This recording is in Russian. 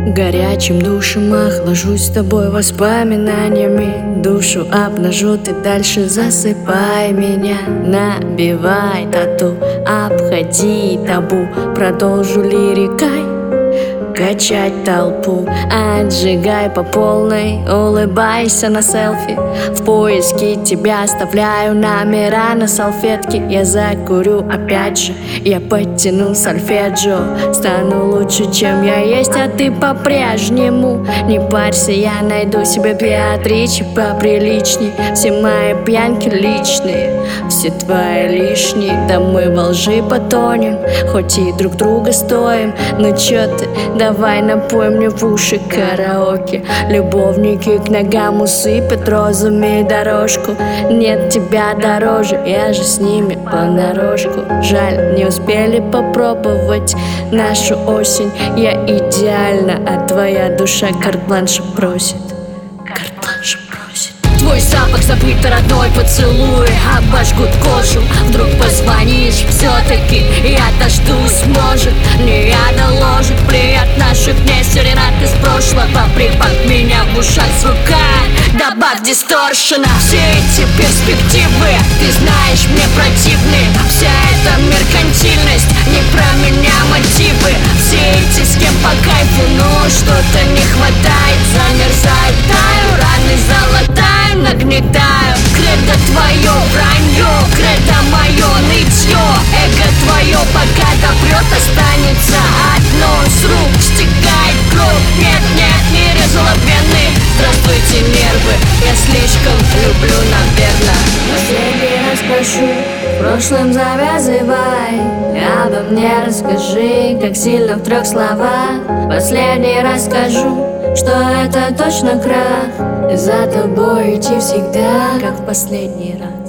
Горячим душем охлажусь с тобой воспоминаниями. Душу обнажу, ты дальше засыпай меня. Набивай тату, обходи табу. Продолжу лирикой качать толпу. Отжигай по полной, улыбайся на селфи. В поиске тебя оставляю номера на салфетке. Я закурю опять же, я подтяну сольфеджио. Стану лучше, чем я есть, а ты по-прежнему. Не парься, я найду себе Беатриче поприличней. Все мои пьянки личные, все твои лишние. Да мы во лжи потонем, хоть и друг друга стоим. Ну чё ты, давай напой мне в уши караоке. Любовники к ногам усыпят розами дорожку. Нет тебя дороже, я же с ними понарошку. Жаль, не успели попробовать нашу осень. Я идеальна, а твоя душа карт-бланша просит. Карт-бланша просит. Твой запах забыт, родной поцелуй обожгут кожу. Вдруг позвонишь, все-таки я дождусь. Может, не я доложит плей от наших дней. Серенад из прошлого, припад меня в ушах звука. Добавь дисторшена. Все эти перспективы, ты знаешь, мне противны. Вся эта меркантильность, не про меня мотивы. Все эти с кем по кайфу, но что-то не хватает. Замерзаю, таю, раны золотаю, нагнетаю. Кредо твое вранье, кредо мое нытье. Эго твое пока допрет, останется одно. С рук стекает кровь, нет, нет, не резала вены. Здравствуйте, нервы, я слишком люблю, наверное. Последний раз прошу, в прошлом завязывай. Обо мне расскажи, как сильно в 3 словах. Последний раз скажу, что это точно крах. И за тобой идти всегда, как в последний раз.